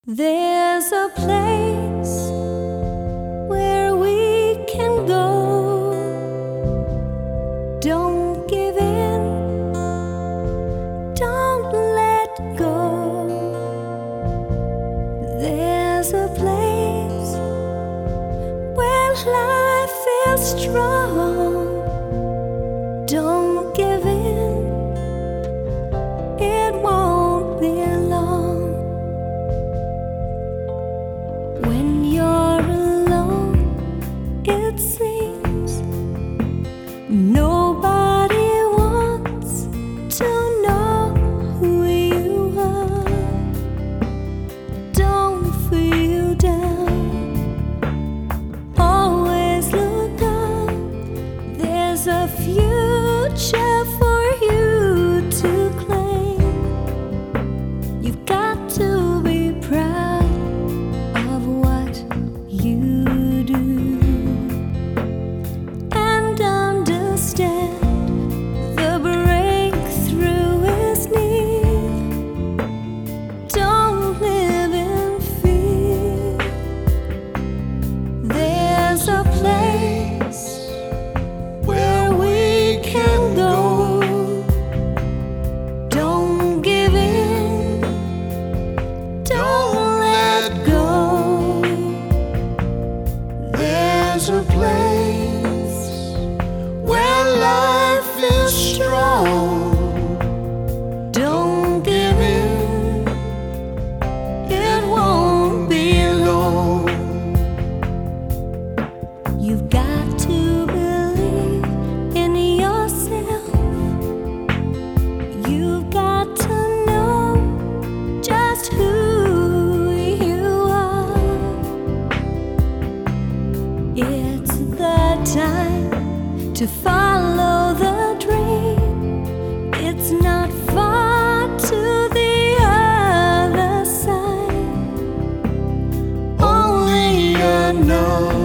There's a place where we can go. Don't give in, don't let go. There's a place where life is strong. Don't give in, it won't be long. When you're alone, it seems nobody wants to know who you are. Don't feel down, always look up. There's a future for you to claim. You've got to be proud of what you do, and understand the breakthrough is near. Don't live in fear. There's a place where we can go. Don't give in, don't let go. There's a place where life is strong. Don't give in, it won't be long. You've got to believe in yourself. You've got to know just who you are. It's the time to follow the dream. It's not far to the other side. Only you know.